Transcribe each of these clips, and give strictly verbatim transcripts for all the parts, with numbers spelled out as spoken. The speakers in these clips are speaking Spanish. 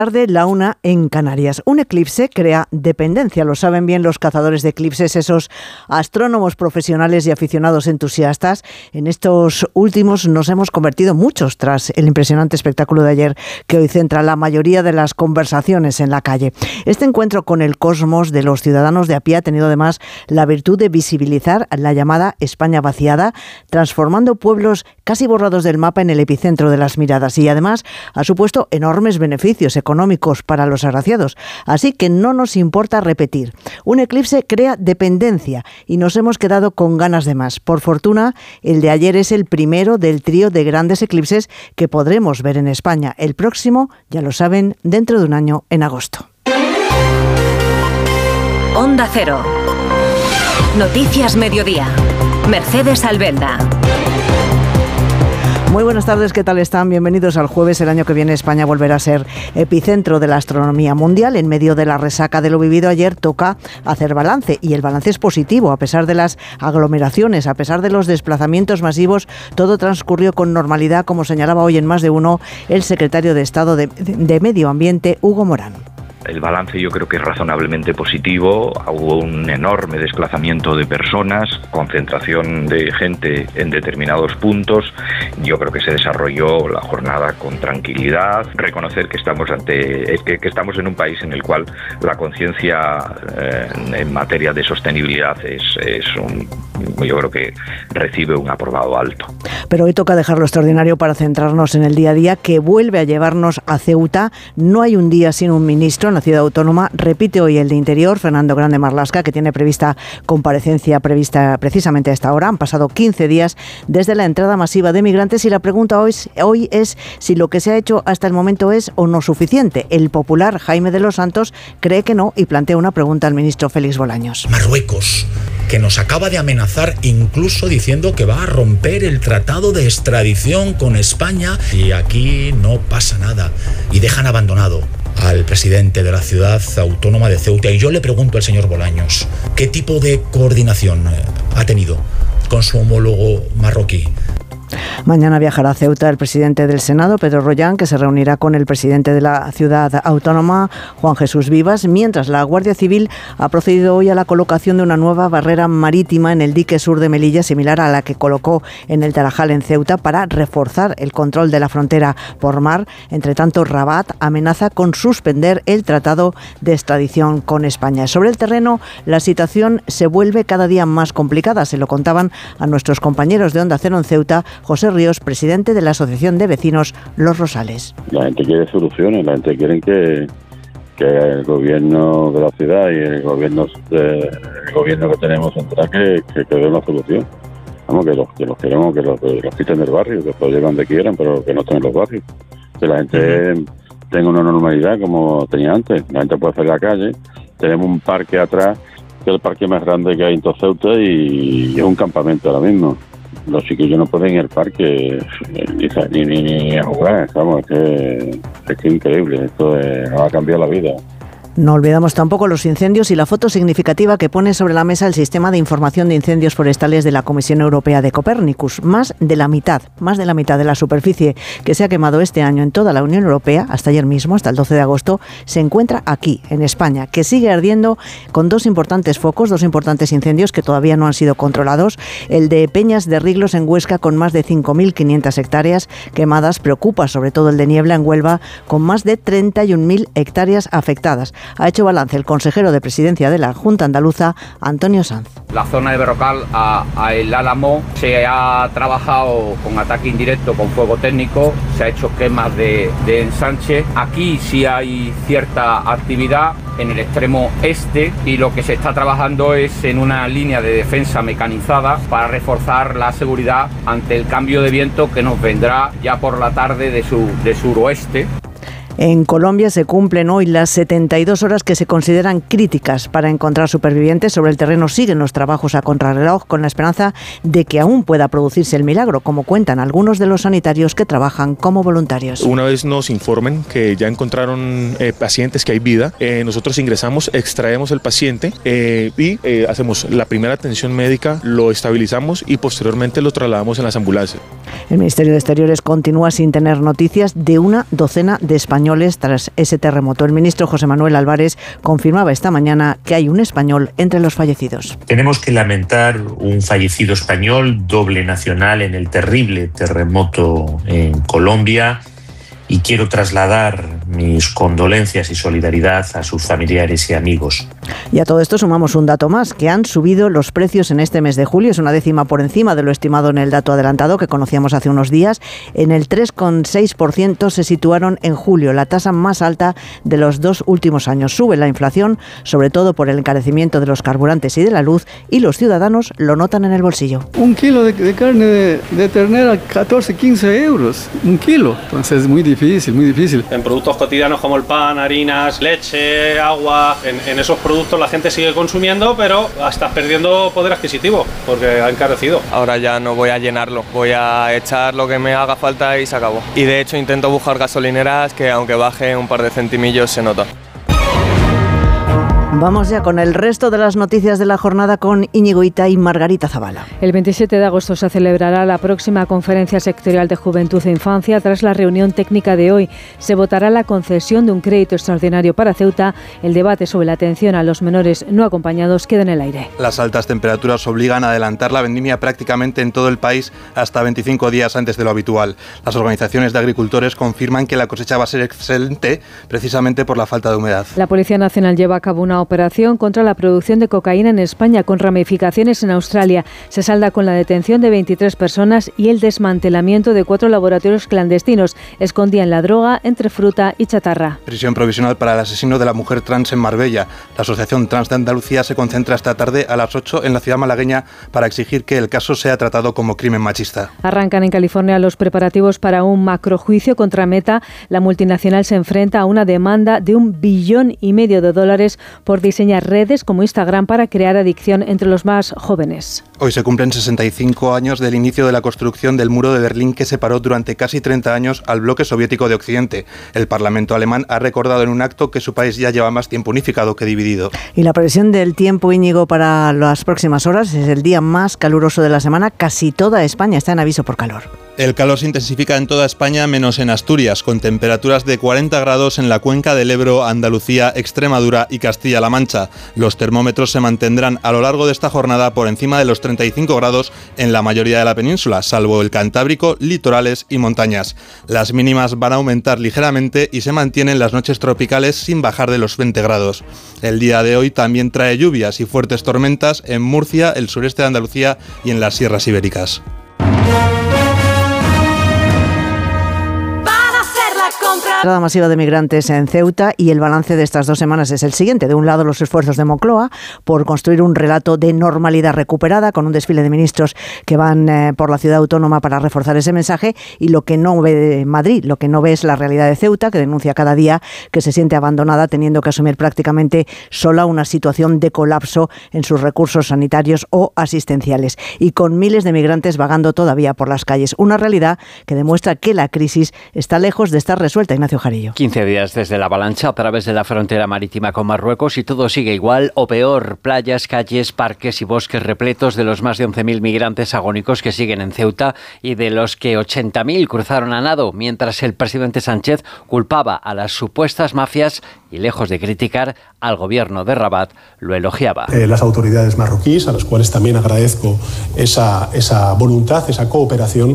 Tarde, la una en Canarias. Un eclipse crea dependencia, lo saben bien los cazadores de eclipses, esos astrónomos profesionales y aficionados entusiastas. En estos últimos nos hemos convertido muchos tras el impresionante espectáculo de ayer que hoy centra la mayoría de las conversaciones en la calle. Este encuentro con el cosmos de los ciudadanos de a pie ha tenido además la virtud de visibilizar la llamada España vaciada, transformando pueblos casi borrados del mapa en el epicentro de las miradas, y además ha supuesto enormes beneficios económicos económicos para los agraciados, así que no nos importa repetir. Un eclipse crea dependencia y nos hemos quedado con ganas de más. Por fortuna, el de ayer es el primero del trío de grandes eclipses que podremos ver en España. El próximo, ya lo saben, dentro de un año, en agosto. Onda Cero. Noticias Mediodía. Mercedes Albenda. Muy buenas tardes, ¿qué tal están? Bienvenidos al jueves. El año que viene España volverá a ser epicentro de la astronomía mundial. En medio de la resaca de lo vivido ayer toca hacer balance, y el balance es positivo. A pesar de las aglomeraciones, a pesar de los desplazamientos masivos, todo transcurrió con normalidad, como señalaba hoy en Más de Uno el secretario de Estado de, de Medio Ambiente, Hugo Morán. El balance yo creo que es razonablemente positivo. Hubo un enorme desplazamiento de personas, concentración de gente en determinados puntos. Yo creo que se desarrolló la jornada con tranquilidad. Reconocer que estamos ante que, que estamos en un país en el cual la conciencia eh, en materia de sostenibilidad es, es un, yo creo que recibe un aprobado alto. Pero hoy toca dejar lo extraordinario para centrarnos en el día a día, que vuelve a llevarnos a Ceuta. No hay un día sin un ministro en la ciudad autónoma. Repite hoy el de Interior, Fernando Grande Marlaska, que tiene prevista comparecencia prevista precisamente a esta hora. Han pasado quince días desde la entrada masiva de migrantes y la pregunta hoy, hoy es si lo que se ha hecho hasta el momento es o no suficiente. El popular Jaime de los Santos cree que no y plantea una pregunta al ministro Félix Bolaños. Marruecos, que nos acaba de amenazar incluso diciendo que va a romper el tratado de extradición con España, y aquí no pasa nada y dejan abandonado al presidente de la ciudad autónoma de Ceuta. Y yo le pregunto al señor Bolaños, ¿qué tipo de coordinación ha tenido con su homólogo marroquí? Mañana viajará a Ceuta el presidente del Senado, Pedro Rollán, que se reunirá con el presidente de la ciudad autónoma, Juan Jesús Vivas, mientras la Guardia Civil ha procedido hoy a la colocación de una nueva barrera marítima en el dique sur de Melilla, similar a la que colocó en el Tarajal en Ceuta, para reforzar el control de la frontera por mar. Entre tanto, Rabat amenaza con suspender el tratado de extradición con España. Sobre el terreno, la situación se vuelve cada día más complicada. Se lo contaban a nuestros compañeros de Onda Cero en Ceuta, José Ríos, presidente de la Asociación de Vecinos Los Rosales. La gente quiere soluciones, la gente quiere que, que el gobierno de la ciudad y el gobierno de, el gobierno que tenemos central que, que, que dé una solución. Vamos, que los que los queremos, que los, que los quiten del barrio, que los lleven donde quieran, pero que no estén en los barrios. Que la gente uh-huh. tenga una normalidad como tenía antes. La gente puede salir a la calle. Tenemos un parque atrás, que es el parque más grande que hay en todo Ceuta, y es un campamento ahora mismo. Los chiquillos no pueden ir al parque ni, ni, ni, ni a jugar, estamos, es que es que increíble, esto es, nos ha cambiado la vida. No olvidamos tampoco los incendios y la foto significativa que pone sobre la mesa el sistema de información de incendios forestales de la Comisión Europea de Copérnicus. Más de la mitad, más de la mitad de la superficie que se ha quemado este año en toda la Unión Europea, hasta ayer mismo, hasta el doce de agosto, se encuentra aquí, en España, que sigue ardiendo con dos importantes focos, dos importantes incendios que todavía no han sido controlados. El de Peñas de Riglos en Huesca, con más de cinco mil quinientas hectáreas quemadas. Preocupa sobre todo el de Niebla en Huelva, con más de treinta y un mil hectáreas afectadas. Ha hecho balance el consejero de Presidencia de la Junta Andaluza, Antonio Sanz. La zona de Berrocal a, a El Álamo se ha trabajado con ataque indirecto, con fuego técnico, se ha hecho quemas de, de ensanche. Aquí sí hay cierta actividad en el extremo este, y lo que se está trabajando es en una línea de defensa mecanizada para reforzar la seguridad ante el cambio de viento que nos vendrá ya por la tarde de, sur, de suroeste. En Colombia se cumplen hoy las setenta y dos horas que se consideran críticas para encontrar supervivientes. Sobre el terreno siguen los trabajos a contrarreloj, con la esperanza de que aún pueda producirse el milagro, como cuentan algunos de los sanitarios que trabajan como voluntarios. Una vez nos informen que ya encontraron eh, pacientes, que hay vida, eh, nosotros ingresamos, extraemos el paciente eh, y eh, hacemos la primera atención médica, lo estabilizamos y posteriormente lo trasladamos en las ambulancias. El Ministerio de Exteriores continúa sin tener noticias de una docena de españoles españoles tras ese terremoto. El ministro José Manuel Álvarez confirmaba esta mañana que hay un español entre los fallecidos. Tenemos que lamentar un fallecido español, doble nacional en el terrible terremoto en Colombia, y quiero trasladar mis condolencias y solidaridad a sus familiares y amigos. Y a todo esto sumamos un dato más, que han subido los precios en este mes de julio. Es una décima por encima de lo estimado en el dato adelantado que conocíamos hace unos días. En el tres coma seis por ciento se situaron en julio, la tasa más alta de los dos últimos años. Sube la inflación, sobre todo por el encarecimiento de los carburantes y de la luz, y los ciudadanos lo notan en el bolsillo. Un kilo de, de carne de, de ternera, catorce, quince euros. Un kilo. Entonces es muy difícil. Difícil, muy difícil. En productos cotidianos como el pan, harinas, leche, agua, en, en esos productos la gente sigue consumiendo, pero estás perdiendo poder adquisitivo porque ha encarecido. Ahora ya no voy a llenarlo, voy a echar lo que me haga falta y se acabó. Y de hecho intento buscar gasolineras que aunque baje un par de centimillos se nota. Vamos ya con el resto de las noticias de la jornada con Íñigo Ita y Margarita Zavala. El veintisiete de agosto se celebrará la próxima conferencia sectorial de Juventud e Infancia. Tras la reunión técnica de hoy, se votará la concesión de un crédito extraordinario para Ceuta. El debate sobre la atención a los menores no acompañados queda en el aire. Las altas temperaturas obligan a adelantar la vendimia prácticamente en todo el país hasta veinticinco días antes de lo habitual. Las organizaciones de agricultores confirman que la cosecha va a ser excelente precisamente por la falta de humedad. La Policía Nacional lleva a cabo una operación contra la producción de cocaína en España con ramificaciones en Australia. Se salda con la detención de veintitrés personas y el desmantelamiento de cuatro laboratorios clandestinos. Escondían la droga entre fruta y chatarra. Prisión provisional para el asesino de la mujer trans en Marbella. La Asociación Trans de Andalucía se concentra esta tarde a las ocho en la ciudad malagueña para exigir que el caso sea tratado como crimen machista. Arrancan en California los preparativos para un macrojuicio contra Meta. La multinacional se enfrenta a una demanda de un billón y medio de dólares por diseñar redes como Instagram para crear adicción entre los más jóvenes. Hoy se cumplen sesenta y cinco años del inicio de la construcción del muro de Berlín que separó durante casi treinta años al bloque soviético de Occidente. El Parlamento alemán ha recordado en un acto que su país ya lleva más tiempo unificado que dividido. Y la previsión del tiempo, Íñigo, para las próximas horas es el día más caluroso de la semana. Casi toda España está en aviso por calor. El calor se intensifica en toda España menos en Asturias, con temperaturas de cuarenta grados en la cuenca del Ebro, Andalucía, Extremadura y Castilla-La Mancha. Los termómetros se mantendrán a lo largo de esta jornada por encima de los treinta y cinco grados en la mayoría de la península, salvo el Cantábrico, litorales y montañas. Las mínimas van a aumentar ligeramente y se mantienen las noches tropicales sin bajar de los veinte grados. El día de hoy también trae lluvias y fuertes tormentas en Murcia, el sureste de Andalucía y en las sierras ibéricas. La entrada masiva de migrantes en Ceuta y el balance de estas dos semanas es el siguiente. De un lado, los esfuerzos de Moncloa por construir un relato de normalidad recuperada con un desfile de ministros que van eh, por la ciudad autónoma para reforzar ese mensaje, y lo que no ve Madrid, lo que no ve es la realidad de Ceuta, que denuncia cada día que se siente abandonada teniendo que asumir prácticamente sola una situación de colapso en sus recursos sanitarios o asistenciales y con miles de migrantes vagando todavía por las calles. Una realidad que demuestra que la crisis está lejos de estar resuelta. Ignacio Jarillo. quince días desde la avalancha a través de la frontera marítima con Marruecos y todo sigue igual o peor. Playas, calles, parques y bosques repletos de los más de once mil migrantes agónicos que siguen en Ceuta y de los que ochenta mil cruzaron a nado, mientras el presidente Sánchez culpaba a las supuestas mafias y, lejos de criticar al gobierno de Rabat, lo elogiaba. Eh, las autoridades marroquíes, a las cuales también agradezco esa, esa voluntad, esa cooperación.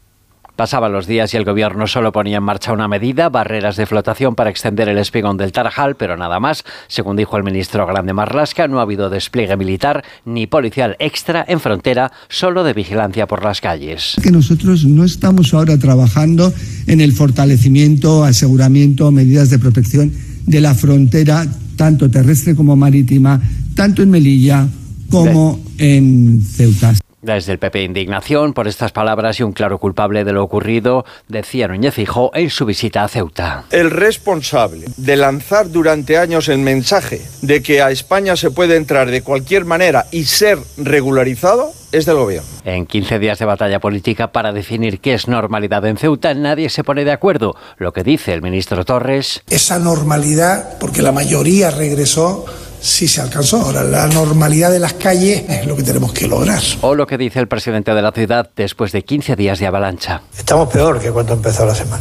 Pasaban los días y el gobierno solo ponía en marcha una medida, barreras de flotación para extender el espigón del Tarajal, pero nada más. Según dijo el ministro Grande Marlaska, no ha habido despliegue militar ni policial extra en frontera, solo de vigilancia por las calles. Que nosotros no estamos ahora trabajando en el fortalecimiento, aseguramiento, medidas de protección de la frontera, tanto terrestre como marítima, tanto en Melilla como en Ceuta. Desde el P P, indignación por estas palabras y un claro culpable de lo ocurrido, decía Núñez Feijóo en su visita a Ceuta. El responsable de lanzar durante años el mensaje de que a España se puede entrar de cualquier manera y ser regularizado es del gobierno. En quince días de batalla política para definir qué es normalidad en Ceuta, nadie se pone de acuerdo. Lo que dice el ministro Torres. Esa normalidad, porque la mayoría regresó, sí se alcanzó. Ahora, la normalidad de las calles es lo que tenemos que lograr. O lo que dice el presidente de la ciudad después de quince días de avalancha. Estamos peor que cuando empezó la semana.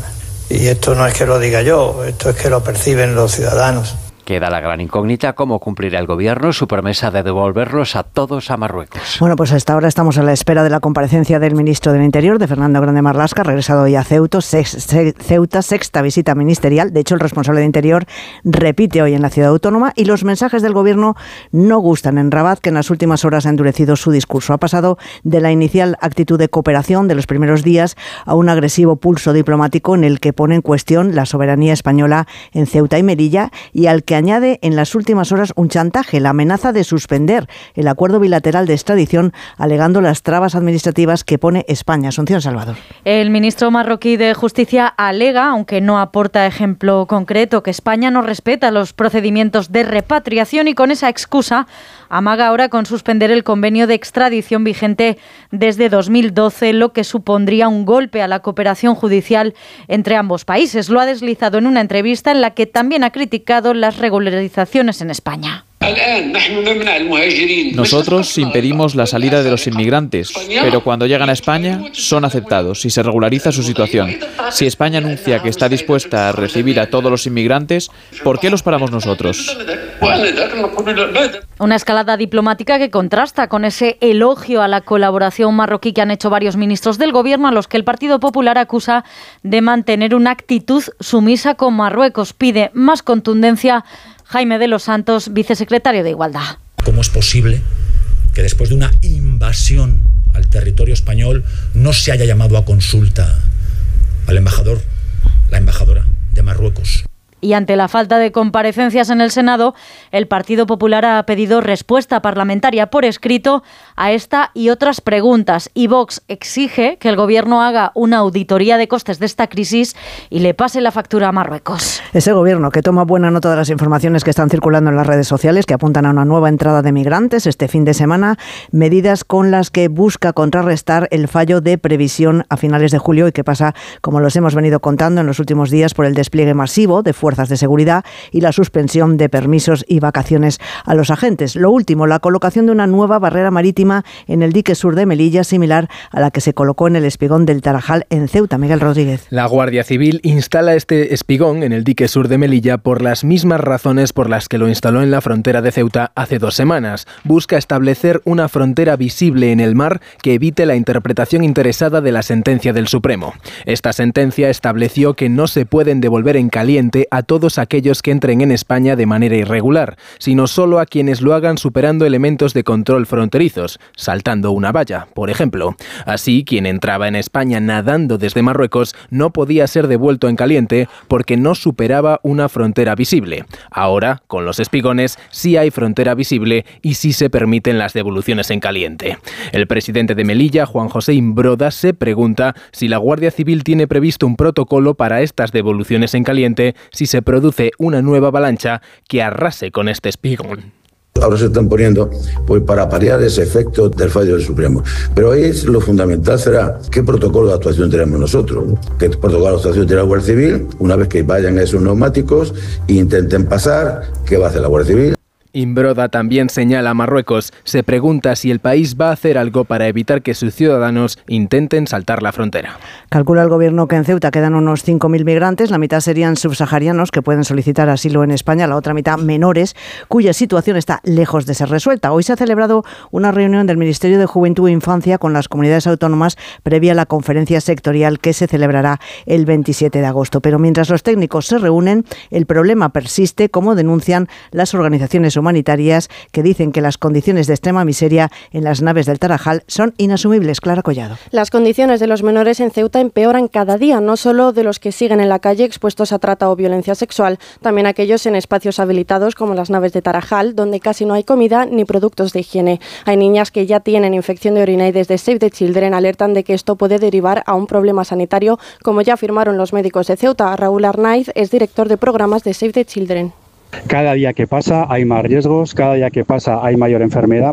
Y esto no es que lo diga yo, esto es que lo perciben los ciudadanos. Queda la gran incógnita cómo cumplirá el gobierno su promesa de devolverlos a todos a Marruecos. Bueno, pues hasta ahora estamos a la espera de la comparecencia del ministro del Interior, de Fernando Grande Marlaska, regresado hoy a Ceuta, Ceuta, sexta visita ministerial. De hecho, el responsable de Interior repite hoy en la ciudad autónoma y los mensajes del gobierno no gustan en Rabat, que en las últimas horas ha endurecido su discurso. Ha pasado de la inicial actitud de cooperación de los primeros días a un agresivo pulso diplomático en el que pone en cuestión la soberanía española en Ceuta y Melilla y al que añade en las últimas horas un chantaje, la amenaza de suspender el acuerdo bilateral de extradición, alegando las trabas administrativas que pone España. Asunción Salvador. El ministro marroquí de Justicia alega, aunque no aporta ejemplo concreto, que España no respeta los procedimientos de repatriación y con esa excusa amaga ahora con suspender el convenio de extradición vigente desde dos mil doce, lo que supondría un golpe a la cooperación judicial entre ambos países. Lo ha deslizado en una entrevista en la que también ha criticado las regularizaciones en España. Nosotros impedimos la salida de los inmigrantes, pero cuando llegan a España son aceptados y se regulariza su situación. Si España anuncia que está dispuesta a recibir a todos los inmigrantes, ¿por qué los paramos nosotros? Una escalada diplomática que contrasta con ese elogio a la colaboración marroquí que han hecho varios ministros del gobierno, a los que el Partido Popular acusa de mantener una actitud sumisa con Marruecos. Pide más contundencia. Jaime de los Santos, vicesecretario de Igualdad. ¿Cómo es posible que después de una invasión al territorio español no se haya llamado a consulta al embajador, la embajadora de Marruecos? Y ante la falta de comparecencias en el Senado, el Partido Popular ha pedido respuesta parlamentaria por escrito a esta y otras preguntas. Y Vox exige que el Gobierno haga una auditoría de costes de esta crisis y le pase la factura a Marruecos. Ese Gobierno que toma buena nota de las informaciones que están circulando en las redes sociales, que apuntan a una nueva entrada de migrantes este fin de semana, medidas con las que busca contrarrestar el fallo de previsión a finales de julio y que pasa, como los hemos venido contando en los últimos días, por el despliegue masivo de fuerzas de seguridad y la suspensión de permisos y vacaciones a los agentes. Lo último, la colocación de una nueva barrera marítima en el dique sur de Melilla, similar a la que se colocó en el espigón del Tarajal en Ceuta. Miguel Rodríguez. La Guardia Civil instala este espigón en el dique sur de Melilla por las mismas razones por las que lo instaló en la frontera de Ceuta hace dos semanas. Busca establecer una frontera visible en el mar que evite la interpretación interesada de la sentencia del Supremo. Esta sentencia estableció que no se pueden devolver en caliente a todos aquellos que entren en España de manera irregular, sino solo a quienes lo hagan superando elementos de control fronterizos, saltando una valla, por ejemplo. Así, quien entraba en España nadando desde Marruecos no podía ser devuelto en caliente porque no superaba una frontera visible. Ahora, con los espigones, sí hay frontera visible y sí se permiten las devoluciones en caliente. El presidente de Melilla, Juan José Imbroda, se pregunta si la Guardia Civil tiene previsto un protocolo para estas devoluciones en caliente si se produce una nueva avalancha que arrase con este espigón. Ahora se están poniendo pues para paliar ese efecto del fallo del Supremo. Pero ahí es lo fundamental será qué protocolo de actuación tenemos nosotros, ¿no? ¿Qué protocolo de actuación tiene la Guardia Civil? Una vez que vayan esos neumáticos e intenten pasar, ¿qué va a hacer la Guardia Civil? Imbroda también señala a Marruecos. Se pregunta si el país va a hacer algo para evitar que sus ciudadanos intenten saltar la frontera. Calcula el Gobierno que en Ceuta quedan unos cinco mil migrantes, la mitad serían subsaharianos que pueden solicitar asilo en España, la otra mitad menores, cuya situación está lejos de ser resuelta. Hoy se ha celebrado una reunión del Ministerio de Juventud e Infancia con las comunidades autónomas previa a la conferencia sectorial que se celebrará el veintisiete de agosto. Pero mientras los técnicos se reúnen, el problema persiste, como denuncian las organizaciones humanitarias humanitarias que dicen que las condiciones de extrema miseria en las naves del Tarajal son inasumibles. Clara Collado. Las condiciones de los menores en Ceuta empeoran cada día, no solo de los que siguen en la calle expuestos a trata o violencia sexual, también aquellos en espacios habilitados como las naves de Tarajal, donde casi no hay comida ni productos de higiene. Hay niñas que ya tienen infección de orina y desde Save the Children alertan de que esto puede derivar a un problema sanitario, como ya afirmaron los médicos de Ceuta. Raúl Arnaiz es director de programas de Save the Children. Cada día que pasa hay más riesgos, cada día que pasa hay mayor enfermedad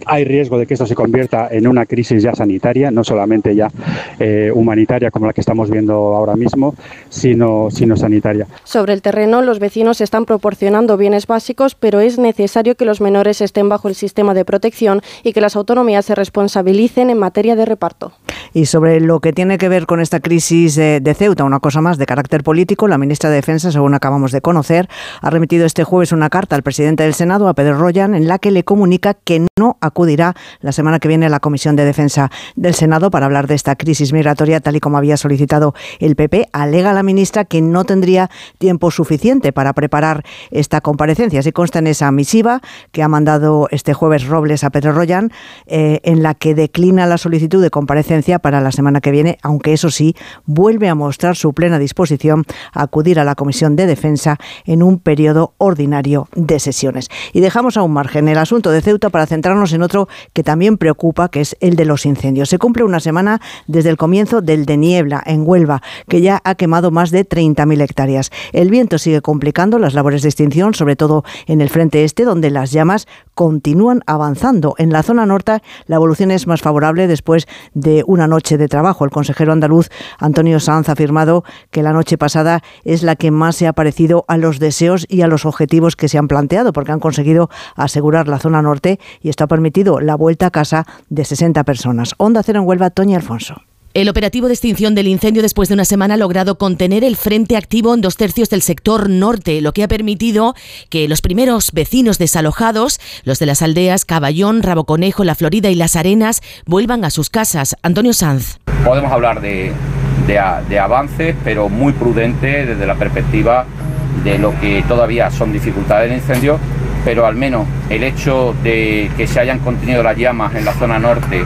Hay riesgo de que esto se convierta en una crisis ya sanitaria, no solamente ya eh, humanitaria como la que estamos viendo ahora mismo, sino, sino sanitaria. Sobre el terreno, los vecinos están proporcionando bienes básicos, pero es necesario que los menores estén bajo el sistema de protección y que las autonomías se responsabilicen en materia de reparto. Y sobre lo que tiene que ver con esta crisis de, de Ceuta, una cosa más de carácter político, la ministra de Defensa, según acabamos de conocer, ha remitido este jueves una carta al presidente del Senado, a Pedro Royan, en la que le comunica que no acudirá la semana que viene a la Comisión de Defensa del Senado para hablar de esta crisis migratoria, tal y como había solicitado el P P. Alega la ministra que no tendría tiempo suficiente para preparar esta comparecencia. Así consta en esa misiva que ha mandado este jueves Robles a Pedro Royan, eh, en la que declina la solicitud de comparecencia para la semana que viene, aunque eso sí, vuelve a mostrar su plena disposición a acudir a la Comisión de Defensa en un periodo ordinario de sesiones. Y dejamos a un margen el asunto de Ceuta para centrarnos en otro que también preocupa, que es el de los incendios. Se cumple una semana desde el comienzo del de Niebla, en Huelva, que ya ha quemado más de treinta mil hectáreas. El viento sigue complicando las labores de extinción, sobre todo en el frente este, donde las llamas continúan avanzando. En la zona norte la evolución es más favorable después de una noche de trabajo. El consejero andaluz Antonio Sanz ha afirmado que la noche pasada es la que más se ha parecido a los deseos y a los objetivos que se han planteado, porque han conseguido asegurar la zona norte y esto ha permitido la vuelta a casa de sesenta personas. Onda Cero en Huelva, Toña Alfonso. El operativo de extinción del incendio después de una semana ha logrado contener el frente activo en dos tercios del sector norte, lo que ha permitido que los primeros vecinos desalojados, los de las aldeas Caballón, Rabo Conejo, La Florida y Las Arenas, vuelvan a sus casas. Antonio Sanz. Podemos hablar de, de, de avances, pero muy prudente desde la perspectiva de lo que todavía son dificultades del incendio, pero al menos el hecho de que se hayan contenido las llamas en la zona norte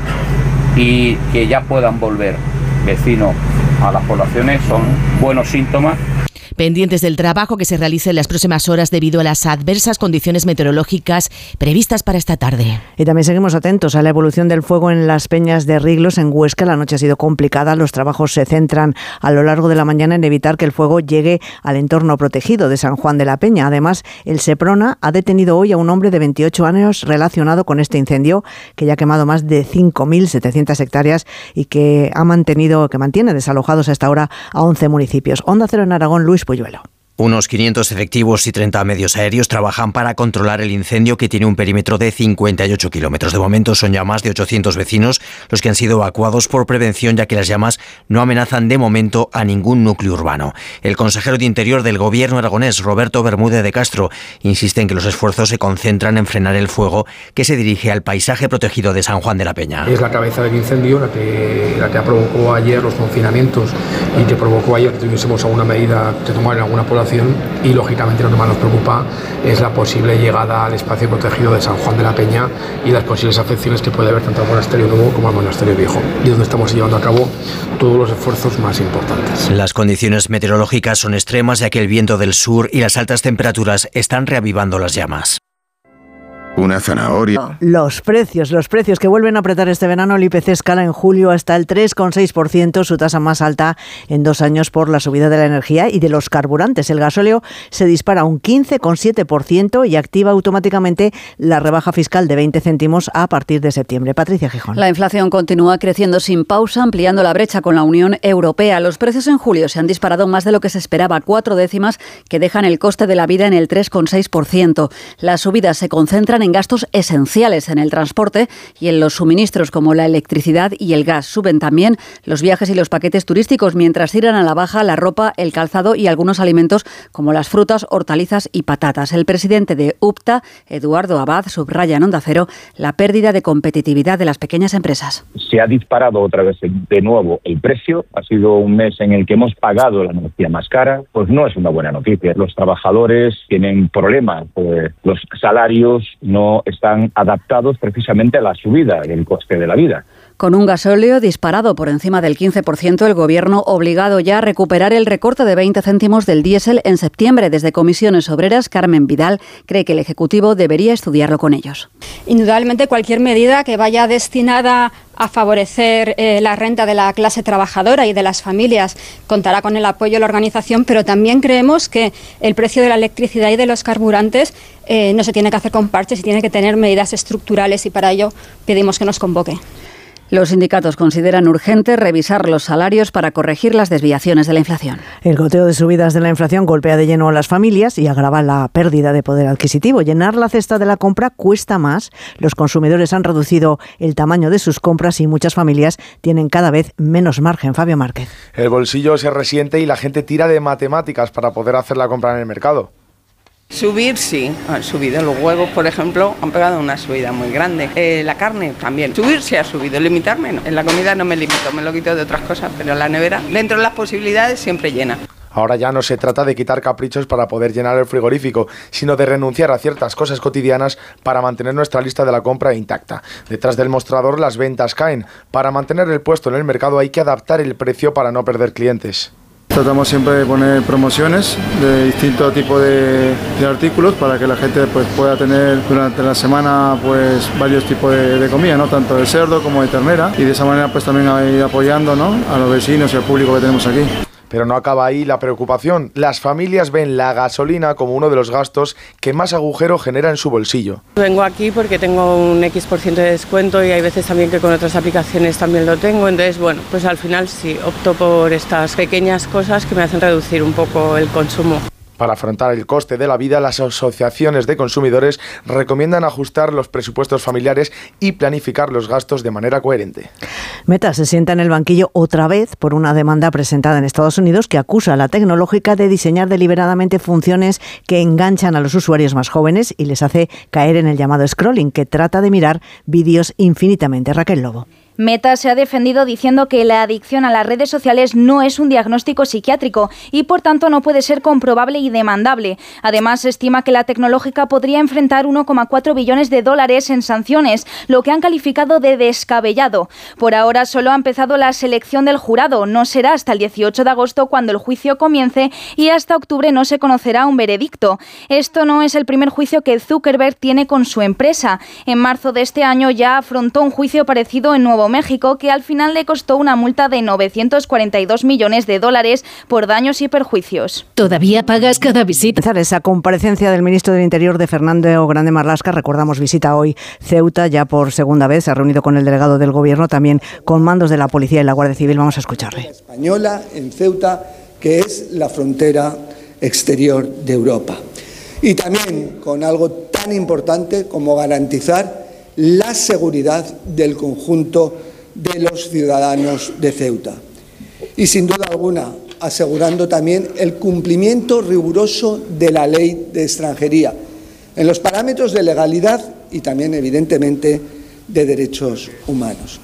y que ya puedan volver vecinos a las poblaciones son buenos síntomas. Pendientes del trabajo que se realice en las próximas horas debido a las adversas condiciones meteorológicas previstas para esta tarde. Y también seguimos atentos a la evolución del fuego en las peñas de Riglos, en Huesca. La noche ha sido complicada. Los trabajos se centran a lo largo de la mañana en evitar que el fuego llegue al entorno protegido de San Juan de la Peña. Además, el Seprona ha detenido hoy a un hombre de veintiocho años relacionado con este incendio, que ya ha quemado más de cinco mil setecientas hectáreas y que ha mantenido, que mantiene desalojados hasta ahora a once municipios. Onda Cero en Aragón, Luis Puyuelo. Unos quinientos efectivos y treinta medios aéreos trabajan para controlar el incendio, que tiene un perímetro de cincuenta y ocho kilómetros. De momento son ya más de ochocientos vecinos los que han sido evacuados por prevención, ya que las llamas no amenazan de momento a ningún núcleo urbano. El consejero de Interior del Gobierno aragonés, Roberto Bermúdez de Castro, insiste en que los esfuerzos se concentran en frenar el fuego que se dirige al paisaje protegido de San Juan de la Peña. Es la cabeza del incendio la que, la que provocó ayer los confinamientos y que provocó ayer que tuviésemos alguna medida que tomar en alguna población. Y lógicamente lo que más nos preocupa es la posible llegada al espacio protegido de San Juan de la Peña y las posibles afecciones que puede haber tanto al monasterio nuevo como al monasterio viejo, y donde estamos llevando a cabo todos los esfuerzos más importantes. Las condiciones meteorológicas son extremas, ya que el viento del sur y las altas temperaturas están reavivando las llamas. Una zanahoria. Los precios, los precios que vuelven a apretar este verano. El I P C escala en julio hasta el tres coma seis por ciento, su tasa más alta en dos años por la subida de la energía y de los carburantes. El gasóleo se dispara un quince coma siete por ciento y activa automáticamente la rebaja fiscal de veinte céntimos a partir de septiembre. Patricia Gijón. La inflación continúa creciendo sin pausa, ampliando la brecha con la Unión Europea. Los precios en julio se han disparado más de lo que se esperaba, cuatro décimas que dejan el coste de la vida en el tres coma seis por ciento. Las subidas se concentran en gastos esenciales, en el transporte y en los suministros como la electricidad y el gas. Suben también los viajes y los paquetes turísticos, mientras tiran a la baja la ropa, el calzado y algunos alimentos como las frutas, hortalizas y patatas. El presidente de UPTA, Eduardo Abad, subraya en Onda Cero la pérdida de competitividad de las pequeñas empresas. Se ha disparado otra vez de nuevo el precio. Ha sido un mes en el que hemos pagado la energía más cara. Pues no es una buena noticia. Los trabajadores tienen problemas. Pues los salarios no están adaptados precisamente a la subida del coste de la vida. Con un gasóleo disparado por encima del quince por ciento, el Gobierno obligado ya a recuperar el recorte de veinte céntimos del diésel en septiembre. Desde Comisiones Obreras, Carmen Vidal cree que el Ejecutivo debería estudiarlo con ellos. Indudablemente, cualquier medida que vaya destinada a favorecer eh, la renta de la clase trabajadora y de las familias contará con el apoyo de la organización, pero también creemos que el precio de la electricidad y de los carburantes eh, no se tiene que hacer con parches y tiene que tener medidas estructurales, y para ello pedimos que nos convoque. Los sindicatos consideran urgente revisar los salarios para corregir las desviaciones de la inflación. El goteo de subidas de la inflación golpea de lleno a las familias y agrava la pérdida de poder adquisitivo. Llenar la cesta de la compra cuesta más. Los consumidores han reducido el tamaño de sus compras y muchas familias tienen cada vez menos margen. Fabio Márquez. El bolsillo se resiente y la gente tira de matemáticas para poder hacer la compra en el mercado. Subir sí, han subido los huevos, por ejemplo, han pegado una subida muy grande. Eh, la carne también, subir sí ha subido, limitarme no. En la comida no me limito, me lo quito de otras cosas, pero en la nevera, dentro de las posibilidades, siempre llena. Ahora ya no se trata de quitar caprichos para poder llenar el frigorífico, sino de renunciar a ciertas cosas cotidianas para mantener nuestra lista de la compra intacta. Detrás del mostrador las ventas caen. Para mantener el puesto en el mercado hay que adaptar el precio para no perder clientes. Tratamos siempre de poner promociones de distinto tipo de, de artículos para que la gente pues, pueda tener durante la semana pues, varios tipos de, de comida, ¿no? Tanto de cerdo como de ternera, y de esa manera pues, también ir apoyando, ¿no? A los vecinos y al público que tenemos aquí. Pero no acaba ahí la preocupación. Las familias ven la gasolina como uno de los gastos que más agujero genera en su bolsillo. Vengo aquí porque tengo un X por ciento de descuento y hay veces también que con otras aplicaciones también lo tengo. Entonces, bueno, pues al final sí, opto por estas pequeñas cosas que me hacen reducir un poco el consumo. Para afrontar el coste de la vida, las asociaciones de consumidores recomiendan ajustar los presupuestos familiares y planificar los gastos de manera coherente. Meta se sienta en el banquillo otra vez por una demanda presentada en Estados Unidos que acusa a la tecnológica de diseñar deliberadamente funciones que enganchan a los usuarios más jóvenes y les hace caer en el llamado scrolling, que trata de mirar vídeos infinitamente. Raquel Lobo. Meta se ha defendido diciendo que la adicción a las redes sociales no es un diagnóstico psiquiátrico y por tanto no puede ser comprobable y demandable. Además, se estima que la tecnológica podría enfrentar uno coma cuatro billones de dólares en sanciones, lo que han calificado de descabellado. Por ahora solo ha empezado la selección del jurado. No será hasta el dieciocho de agosto cuando el juicio comience y hasta octubre no se conocerá un veredicto. Esto no es el primer juicio que Zuckerberg tiene con su empresa. En marzo de este año ya afrontó un juicio parecido en Nuevo México, que al final le costó una multa de novecientos cuarenta y dos millones de dólares por daños y perjuicios. ¿Todavía pagas cada visita? Esa comparecencia del ministro del Interior, de Fernando Grande Marlaska, recordamos, visita hoy Ceuta ya por segunda vez, se ha reunido con el delegado del Gobierno, también con mandos de la Policía y la Guardia Civil. Vamos a escucharle. Española en Ceuta, que es la frontera exterior de Europa. Y también con algo tan importante como garantizar la seguridad del conjunto de los ciudadanos de Ceuta. Y sin duda alguna, asegurando también el cumplimiento riguroso de la ley de extranjería, en los parámetros de legalidad y también, evidentemente, de derechos humanos.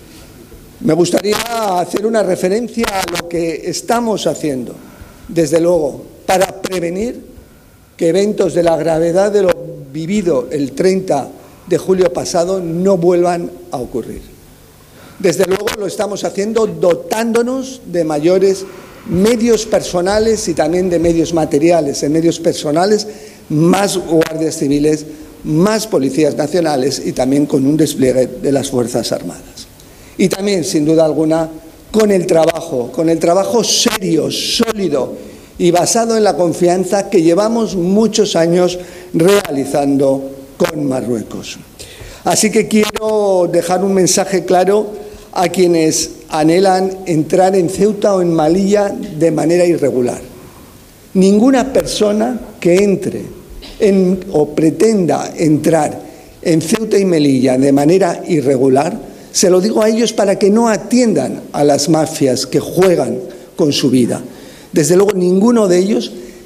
Me gustaría hacer una referencia a lo que estamos haciendo, desde luego, para prevenir que eventos de la gravedad de lo vivido el treinta de julio pasado no vuelvan a ocurrir. Desde luego lo estamos haciendo dotándonos de mayores medios personales y también de medios materiales. En medios personales, más guardias civiles, más policías nacionales y también con un despliegue de las Fuerzas Armadas. Y también, sin duda alguna, con el trabajo, con el trabajo serio, sólido y basado en la confianza que llevamos muchos años realizando con Marruecos. Así que quiero dejar un mensaje claro a quienes anhelan entrar en Ceuta o en Melilla de manera irregular. Ninguna persona que entre en, o pretenda entrar en Ceuta y Melilla de manera irregular, se lo digo a ellos para que no atiendan a las mafias que juegan con su vida. Desde luego, ninguno de ellos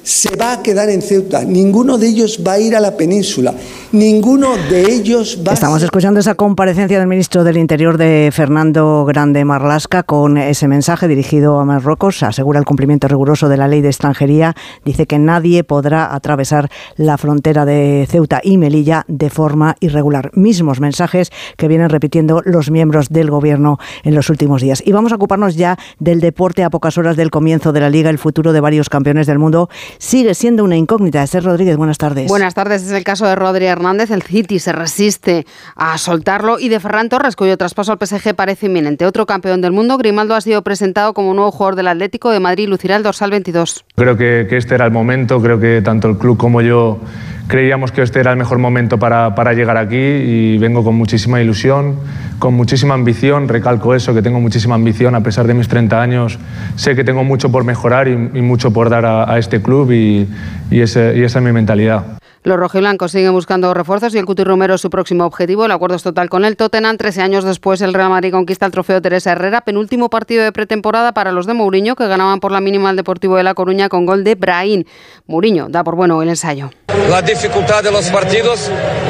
se va a quedar en Ceuta, ninguno de ellos va a ir a la península, ninguno de ellos va Estamos a ser... escuchando esa comparecencia del ministro del Interior de Fernando Grande Marlaska con ese mensaje dirigido a Marruecos. Asegura el cumplimiento riguroso de la ley de extranjería. Dice que nadie podrá atravesar la frontera de Ceuta y Melilla de forma irregular. Mismos mensajes que vienen repitiendo los miembros del gobierno en los últimos días. Y vamos a ocuparnos ya del deporte a pocas horas del comienzo de la Liga. El futuro de varios campeones del mundo sigue siendo una incógnita. Esther Rodríguez, buenas tardes. Buenas tardes. Es el caso de Rodri Hernández. El City se resiste a soltarlo, y de Ferran Torres, cuyo traspaso al P S G parece inminente. Otro campeón del mundo, Grimaldo, ha sido presentado como nuevo jugador del Atlético de Madrid. Lucirá el dorsal veintidós. Creo que, que este era el momento. Creo que tanto el club como yo creíamos que este era el mejor momento para, para llegar aquí, y vengo con muchísima ilusión, con muchísima ambición. Recalco eso, que tengo muchísima ambición a pesar de mis treinta años. Sé que tengo mucho por mejorar y, y mucho por dar a, a este club, y, y, ese, y esa es mi mentalidad. Los rojiblancos siguen buscando refuerzos y el Cuti Romero es su próximo objetivo. El acuerdo es total con el Tottenham. Trece años después, el Real Madrid conquista el trofeo Teresa Herrera. Penúltimo partido de pretemporada para los de Mourinho, que ganaban por la mínima al Deportivo de La Coruña con gol de Brahim. Mourinho da por bueno el ensayo. La dificultad de los partidos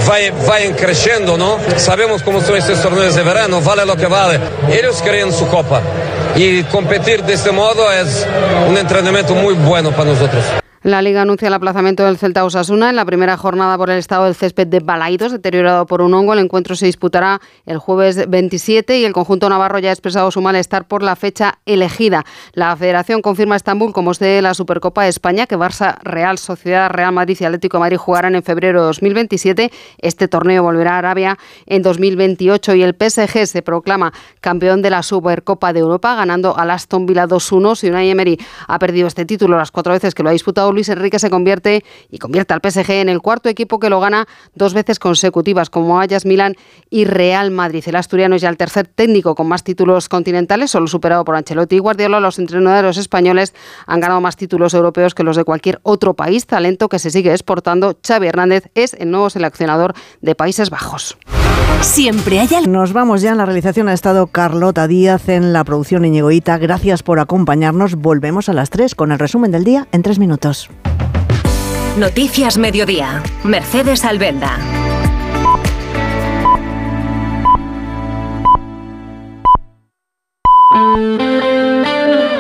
vayan creciendo, ¿no? Sabemos cómo son estos torneos de verano, vale lo que vale. Ellos querían su copa, y competir de este modo es un entrenamiento muy bueno para nosotros. La Liga anuncia el aplazamiento del Celta Osasuna en la primera jornada por el estado del césped de Balaidos, deteriorado por un hongo. El encuentro se disputará el jueves veintisiete y el conjunto navarro ya ha expresado su malestar por la fecha elegida. La Federación confirma a Estambul como sede de la Supercopa de España, que Barça, Real Sociedad, Real Madrid y Atlético de Madrid jugarán en febrero de dos mil veintisiete. Este torneo volverá a Arabia en dos mil veintiocho, y el P S G se proclama campeón de la Supercopa de Europa, ganando al Aston Villa dos uno. Si Unai Emery ha perdido este título las cuatro veces que lo ha disputado, Luis Enrique se convierte y convierte al P S G en el cuarto equipo que lo gana dos veces consecutivas, como Ajax, Milán y Real Madrid. El asturiano es ya el tercer técnico con más títulos continentales, solo superado por Ancelotti y Guardiola. Los entrenadores españoles han ganado más títulos europeos que los de cualquier otro país, talento que se sigue exportando. Xavi Hernández es el nuevo seleccionador de Países Bajos. Siempre hay algo. Nos vamos ya. En la realización ha estado Carlota Díaz, en la producción Íñigo Hita. Gracias por acompañarnos. Volvemos a las tres con el resumen del día en tres minutos. Noticias Mediodía. Mercedes Albenda.